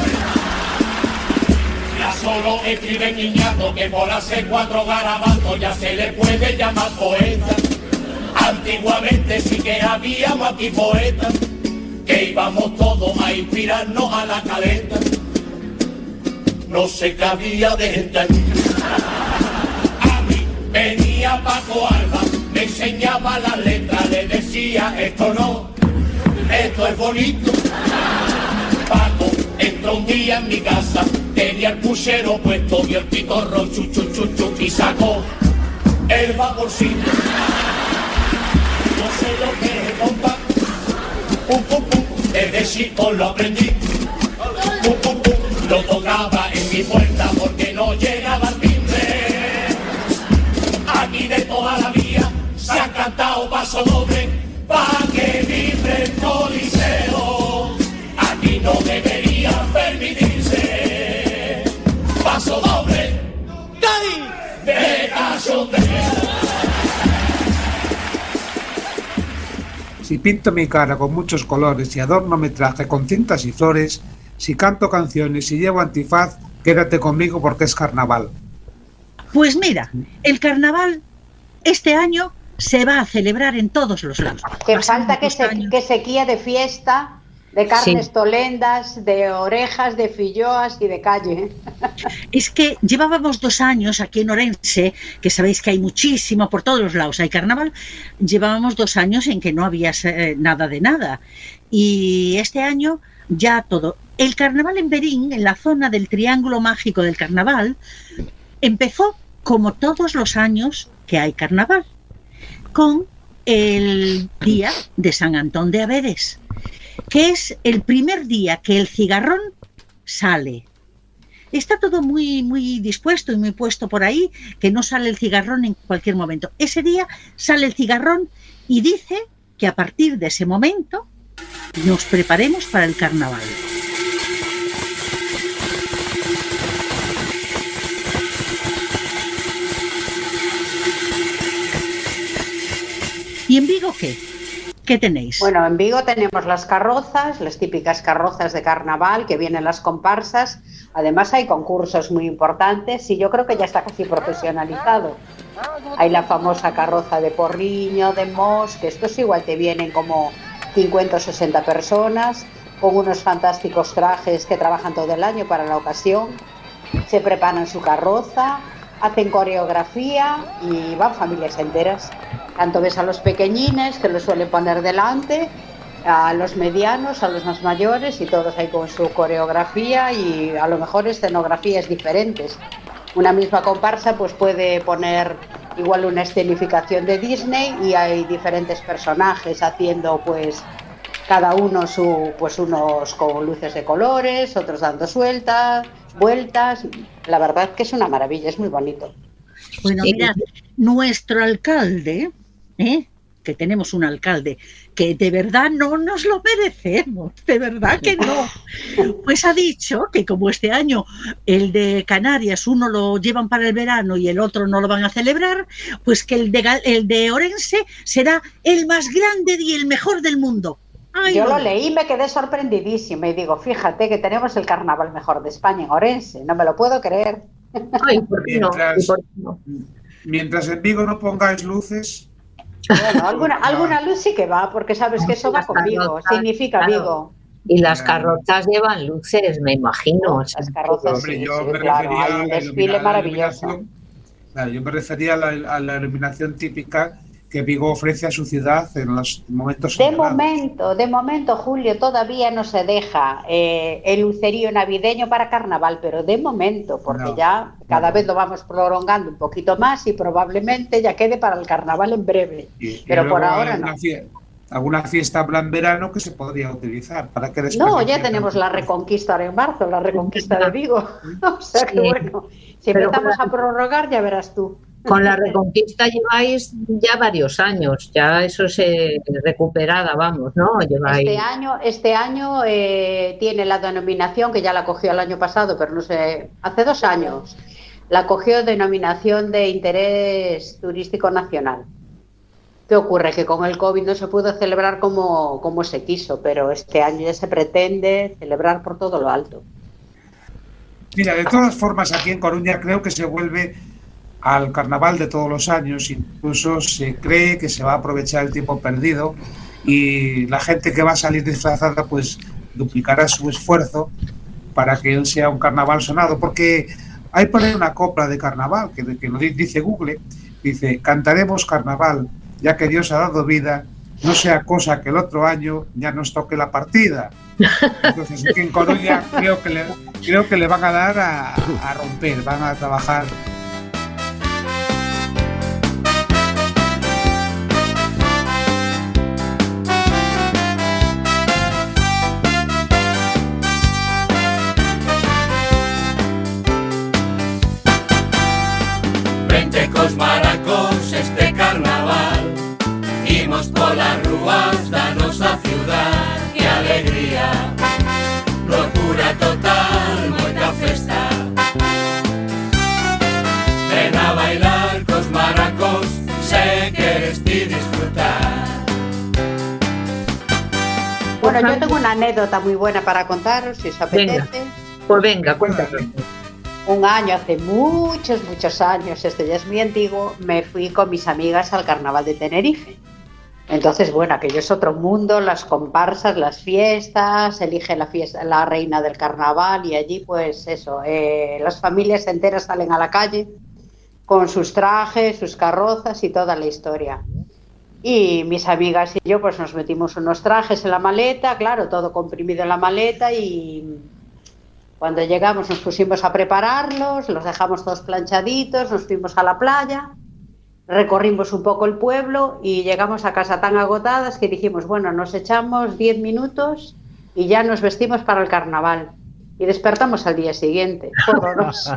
Ya solo escriben niñato que por hacer cuatro garabatos ya se le puede llamar poeta. Antiguamente sí que habíamos aquí poetas que íbamos todos a inspirarnos a la caleta. No se cabía de gente allí. A mí venía Paco Alba, me enseñaba las letras, le decía esto no, esto es bonito. Paco entró un día en mi casa, tenía el puchero puesto, vio el pitorro chu chu chu chu y sacó el vaporcito. No sé lo que es compa, pum pum pum, desde chico lo aprendí. Pum pum pum, lo tocaba en mi puerta porque no llegaba el timbre. Aquí de toda la vida se han cantado paso doble pa' que vibre el coliseo. Aquí no deberían permitirse paso doble de cachondeo. Si pinto mi cara con muchos colores y adorno mi traje con cintas y flores, si canto canciones y llevo antifaz, quédate conmigo porque es carnaval. Pues mira, el carnaval este año se va a celebrar en todos los lados. Que falta que, se, que sequía de fiesta, de carnes sí. tolendas, de orejas, de filloas y de calle. Es que llevábamos dos años aquí en Orense, que sabéis que hay muchísimo, por todos los lados hay carnaval, llevábamos dos años en que no había eh, nada de nada. Y este año ya todo. El carnaval en Berín, en la zona del Triángulo Mágico del Carnaval, empezó como todos los años que hay carnaval, con el día de San Antón de Aberes, que es el primer día que el cigarrón sale. Está todo muy, muy dispuesto y muy puesto por ahí, que no sale el cigarrón en cualquier momento. Ese día sale el cigarrón y dice que a partir de ese momento nos preparemos para el carnaval. ¿Y en Vigo qué? ¿Qué tenéis? Bueno, en Vigo tenemos las carrozas, las típicas carrozas de carnaval, que vienen las comparsas. Además hay concursos muy importantes y yo creo que ya está casi profesionalizado. Hay la famosa carroza de Porriño, de Mos, que estos igual te vienen como cincuenta o sesenta personas, con unos fantásticos trajes que trabajan todo el año para la ocasión. Se preparan su carroza, hacen coreografía y van familias enteras. Tanto ves a los pequeñines, que los suelen poner delante, a los medianos, a los más mayores, y todos ahí con su coreografía y a lo mejor escenografías diferentes. Una misma comparsa pues puede poner igual una escenificación de Disney y hay diferentes personajes haciendo pues cada uno su pues unos con luces de colores, otros dando sueltas, vueltas. La verdad que es una maravilla, es muy bonito. Bueno, mira, nuestro alcalde, ¿eh? que tenemos un alcalde que de verdad no nos lo merecemos, de verdad que no. Pues ha dicho que como este año el de Canarias uno lo llevan para el verano y el otro no lo van a celebrar, pues que el de, el de Orense será el más grande y el mejor del mundo. Ay, Yo no. lo leí y me quedé sorprendidísima y digo, fíjate que tenemos el carnaval mejor de España en Orense, no me lo puedo creer. Ay, ¿por qué no? Mientras, ¿Por qué no? mientras en Vigo no pongáis luces. Bueno, alguna, alguna luz sí que va, porque sabes que eso va con Vigo, significa claro. Vigo. Y las carrozas llevan luces, me imagino. Las carrozas, Hombre, sí, yo sí, me claro, refería hay a un la desfile ilumina- maravilloso. iluminación- claro, yo me refería a la, a la iluminación típica que Vigo ofrece a su ciudad en los momentos De señalados. momento, de momento, Julio, todavía no se deja eh, el lucerío navideño para carnaval, pero de momento, porque No, ya cada no. vez lo vamos prolongando un poquito más y probablemente ya quede para el carnaval en breve. Y- y Pero luego por ahora alguna no. fie- alguna fiesta en verano que se podría utilizar para que No, desperdiciar ya tenemos tanto. la Reconquista ahora en marzo, la Reconquista de Vigo. O sea que Sí. bueno, si Pero empezamos con a prorrogar ya verás tú. Con la Reconquista lleváis ya varios años, ya eso se recuperada, vamos, ¿no? Lleváis. Este año, este año eh, tiene la denominación, que ya la cogió el año pasado, pero no sé, hace dos años, la cogió denominación de interés turístico nacional. ¿Qué ocurre? Que con el COVID no se pudo celebrar como, como se quiso, pero este año ya se pretende celebrar por todo lo alto. Mira, de todas formas, aquí en Coruña creo que se vuelve al carnaval de todos los años, incluso se cree que se va a aprovechar el tiempo perdido y la gente que va a salir disfrazada pues duplicará su esfuerzo para que sea un carnaval sonado, porque hay por ahí una copla de carnaval que, que lo dice Google, dice, cantaremos carnaval, ya que Dios ha dado vida, no sea cosa que el otro año ya nos toque la partida. Entonces aquí en Coruña creo que le, creo que le van a dar a, a romper, van a trabajar. Frente cos maracos este carnaval, imos polas rúas da nosa ciudad. Que alegría, locura total, moita festa. Ven a bailar cos maracos, se queres ti disfrutar. Bueno, yo tengo una anécdota muy buena para contaros, si os apetece. Venga, pues venga, cuéntanos. Un año, hace muchos, muchos años, esto ya es muy antiguo, me fui con mis amigas al carnaval de Tenerife. Entonces, bueno, aquello es otro mundo, las comparsas, las fiestas, elige la fiesta, la reina del carnaval y allí pues eso, eh, las familias enteras salen a la calle con sus trajes, sus carrozas y toda la historia. Y mis amigas y yo pues nos metimos unos trajes en la maleta, claro, todo comprimido en la maleta y cuando llegamos nos pusimos a prepararlos, los dejamos todos planchaditos, nos fuimos a la playa, recorrimos un poco el pueblo y llegamos a casa tan agotadas que dijimos, bueno, nos echamos diez minutos y ya nos vestimos para el carnaval. Y despertamos al día siguiente, horroroso.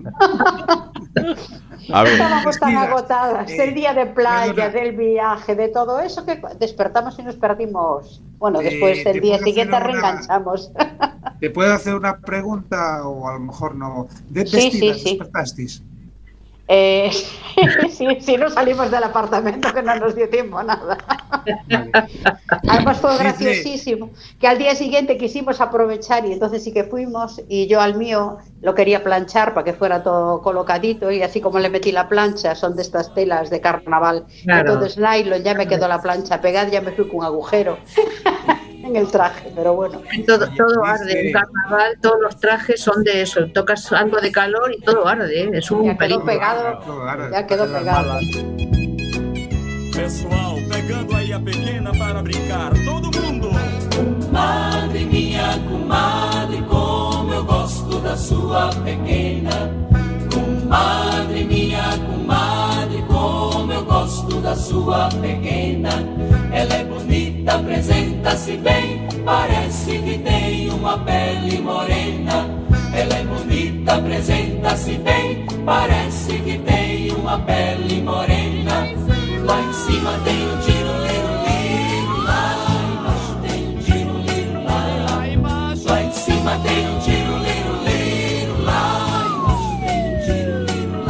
A ver, Estábamos tan Mira, agotadas eh, del día de playa, perdona. del viaje, de todo eso, que despertamos y nos perdimos. Bueno, Eh, después ¿te del día puedo siguiente hacer una- reenganchamos. ¿Te puedo hacer una pregunta o a lo mejor no? ¿De Sí, vestidas sí, sí. despertasteis? Eh, sí, sí, no salimos del apartamento, que no nos dio tiempo a nada. Vale. Además fue Dice- graciosísimo, que al día siguiente quisimos aprovechar y entonces sí que fuimos y yo al mío lo quería planchar para que fuera todo colocadito y así como le metí la plancha, son de estas telas de carnaval, Claro. entonces nylon, ya me quedó la plancha pegada, ya me fui con un agujero en el traje, pero bueno. Todo, todo Dice- arde, en carnaval todos los trajes son de eso, tocas algo de calor y todo arde, ¿eh? Es un Ya quedó peligro. pegado, Claro, ya quedó pegado. Pessoal, pegando aí a pequena para brincar, todo mundo! Comadre minha, comadre, como eu gosto da sua pequena. Comadre minha, comadre, como eu gosto da sua pequena. Ela é bonita, apresenta-se bem, parece que tem uma pele morena. Ela é bonita, apresenta-se bem, parece que tem uma pele morena. Lá em cima tem um tiro, liro, liro, lá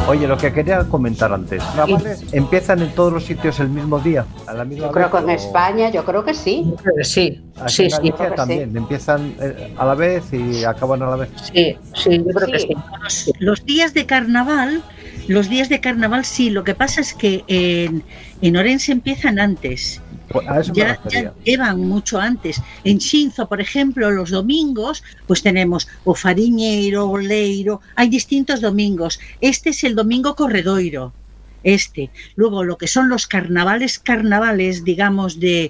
Oye, lo que quería comentar antes, ¿carnavales empiezan en todos los sitios el mismo día? ¿A la misma Yo creo vez, que en o- España, yo creo que sí. Sí, Aquí sí, en sí. Galicia creo que también, sí. empiezan eh, a la vez y acaban a la vez. Sí, sí, yo creo que Sí. sí. Los, los días de carnaval, los días de carnaval sí, lo que pasa es que en, en Orense empiezan antes. Pues a eso me Ya, refería. ya llevan mucho antes. En Xinzo, por ejemplo, los domingos, pues tenemos o Fariñeiro, o Leiro, hay distintos domingos. Este es el domingo corredoiro. Este. Luego, lo que son los carnavales, carnavales, digamos, de,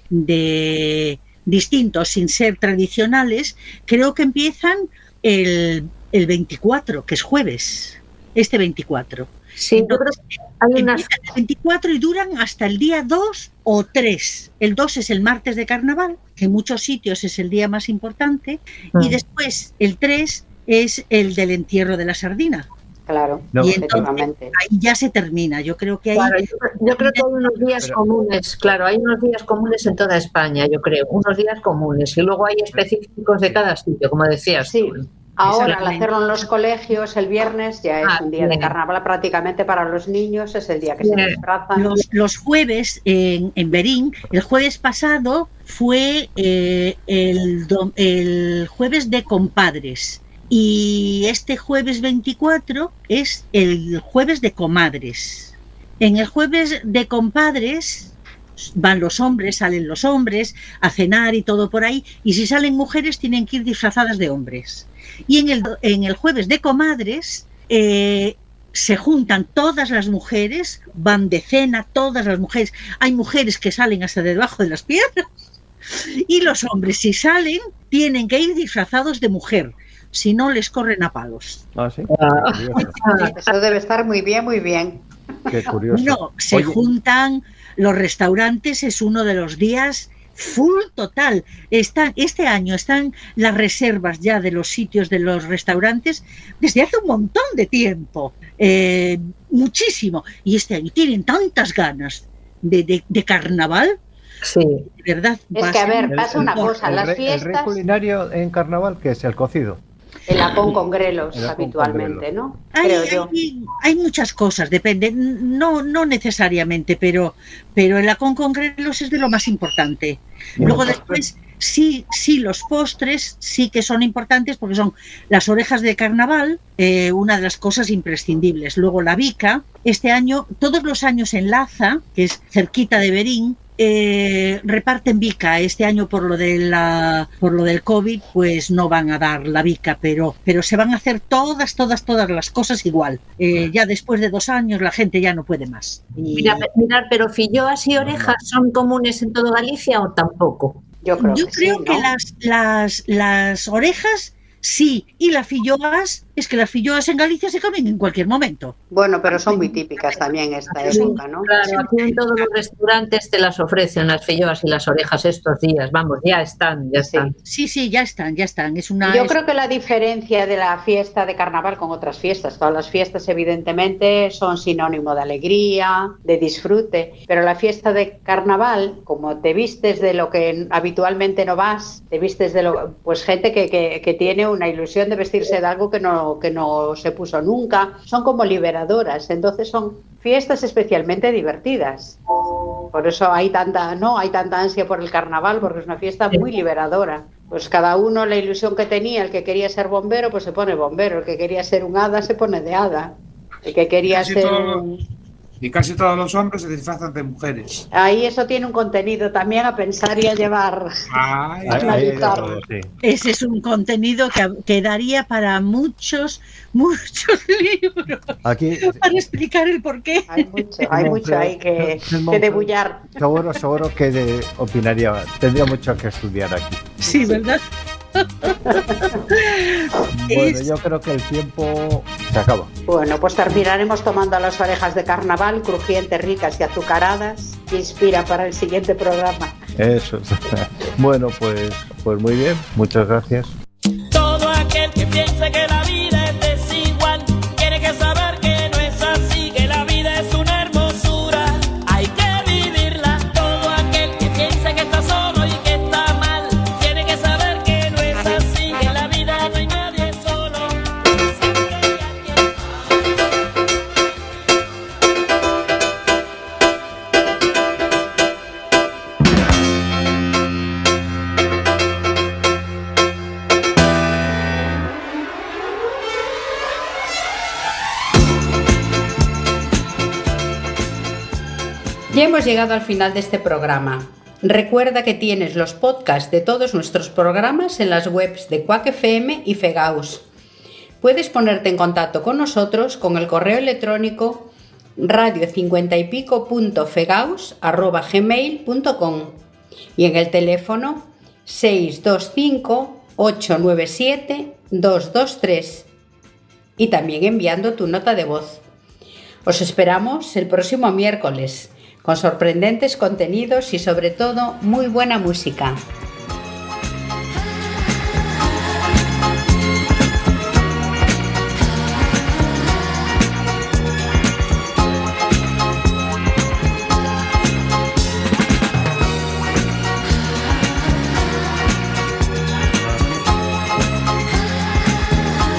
de distintos, sin ser tradicionales, creo que empiezan el, el veinticuatro, que es jueves. Este veinticuatro. Sí, yo creo que hay unas... Empiezan el veinticuatro y duran hasta el día dos o tres. El dos es el martes de carnaval, que en muchos sitios es el día más importante, Mm. y después el tres es el del entierro de la sardina. Claro, No. Y entonces efectivamente. ahí ya se termina. Yo creo que ahí Claro, yo, yo creo que hay unos días Pero- comunes, claro, hay unos días comunes en toda España, yo creo, unos días comunes, y luego hay específicos de cada sitio, como decías. Sí. tú. Ahora, al Exactamente. hacerlo en los colegios el viernes, ya es Ah, un día de sí. carnaval prácticamente para los niños, es el día que se Sí. disfrazan. los, los jueves en, en Berín, el jueves pasado fue eh, el, dom- el jueves de compadres. Y este jueves veinticuatro es el jueves de comadres. En el jueves de compadres van los hombres, salen los hombres a cenar y todo por ahí, y si salen mujeres tienen que ir disfrazadas de hombres. Y en el, en el jueves de comadres eh, se juntan todas las mujeres, van de cena todas las mujeres. Hay mujeres que salen hasta debajo de las piedras, y los hombres, si salen, tienen que ir disfrazados de mujer, si no les corren a palos. Ah, sí. Ah. Curioso. Eso debe estar muy bien, muy bien. Qué curioso. No, se Oye, juntan los restaurantes, es uno de los días full total. Están, este año están las reservas ya de los sitios de los restaurantes desde hace un montón de tiempo. Eh, muchísimo. Y este año tienen tantas ganas de, de, de carnaval. Sí. De verdad. Es va a que, a ser- ver, pasa una cosa, el las rey- El rey fiestas, culinario en carnaval, que es el cocido. el apón con grelos El apón con habitualmente, ¿no? Hay, Creo yo. hay, hay muchas cosas, depende, no, no necesariamente, pero, pero el acón con grelos es de lo más importante. Luego después, sí, sí, los postres sí que son importantes porque son las orejas de carnaval, eh, una de las cosas imprescindibles. Luego la bica, este año, todos los años en Laza, que es cerquita de Berín, eh, reparten bica. Este año por lo de la por lo del COVID pues no van a dar la bica, pero pero se van a hacer todas todas todas las cosas igual. Eh, ya después de dos años la gente ya no puede más. Y Mira, mirar, pero filloas y orejas son comunes en todo Galicia o tampoco. Yo creo yo que creo sí, que ¿no? las las las orejas sí, y las filloas, es que las filloas en Galicia se comen en cualquier momento. Bueno, pero son muy típicas también esta época, ¿no? Claro, aquí en todos los restaurantes te las ofrecen las filloas y las orejas estos días. Vamos, ya están, ya Sí. están. Sí, sí, ya están, ya están. Es una Yo es- creo que la diferencia de la fiesta de carnaval con otras fiestas, todas las fiestas evidentemente son sinónimo de alegría, de disfrute, pero la fiesta de carnaval, como te vistes de lo que habitualmente no vas, te vistes de lo, pues gente que, que, que tiene una ilusión de vestirse de algo que no, que no se puso nunca, son como liberadoras, entonces son fiestas especialmente divertidas. Por eso hay tanta, no, hay tanta ansia por el carnaval, porque es una fiesta muy liberadora. Pues cada uno la ilusión que tenía, el que quería ser bombero, pues se pone bombero, el que quería ser un hada se pone de hada, el que quería Casi ser todo- un... Y casi todos los hombres se disfrazan de mujeres. Ahí eso tiene un contenido también a pensar y a llevar. Ay, Ahí Ahí- ahí hay de analizar. todo, sí. Ese es un contenido que, que daría para muchos, muchos libros Aquí para explicar el porqué. Hay mucho, hay mucho ahí que, que debullar. seguro, seguro que de- opinaría, tendría mucho que estudiar aquí. Sí, ¿verdad? Bueno, Es- yo creo que el tiempo se acaba. Bueno, pues terminaremos tomando las orejas de carnaval, crujientes, ricas y azucaradas, que inspira para el siguiente programa. Eso. es. Bueno, pues, pues muy bien. Muchas gracias. Todo aquel que piense que la vida es desigual tiene que saber que no es así, que la vida es una hermosura, hay que vivirla. Todo aquel que piense que está solo y que está mal tiene que saber que no es así, que en la vida no hay nadie solo. Ya hemos llegado al final de este programa. Recuerda que tienes los podcasts de todos nuestros programas en las webs de Quack F M y Fegaus. Puedes ponerte en contacto con nosotros con el correo electrónico radio cincuenta y pico punto fegaus arroba gmail punto com y en el teléfono seis dos cinco ocho nueve siete dos dos tres y también enviando tu nota de voz. Os esperamos el próximo miércoles con sorprendentes contenidos y sobre todo muy buena música.